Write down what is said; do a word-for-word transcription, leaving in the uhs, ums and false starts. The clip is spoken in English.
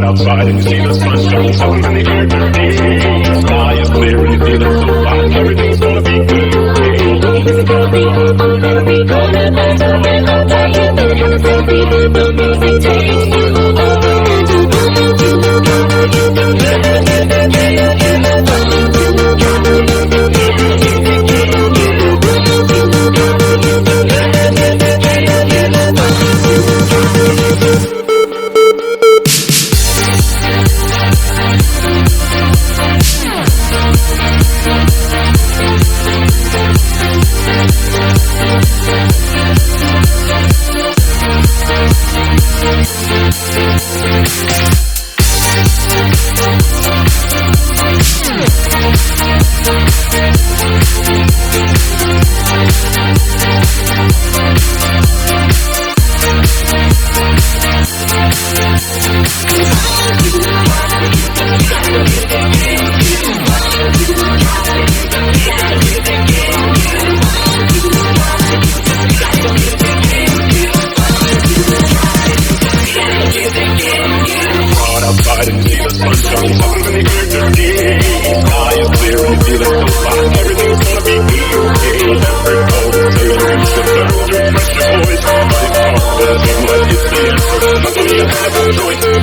outside and you see the sun shining, something in the air today. Sky is clear and you're feeling so fine. Everything's gonna be good. It's gonna be, gonna be golden. It's gonna be all day. You're feeling kind of sexy. The music takes you over. Outside and see the sun shining, something in the air today. Sky is clear and you're feeling so fine. Everything's gonna be okay. Every cold and tail, you should learn to trust your voice. But it's hard, but it seems like it's the answer. Nothing you have a choice.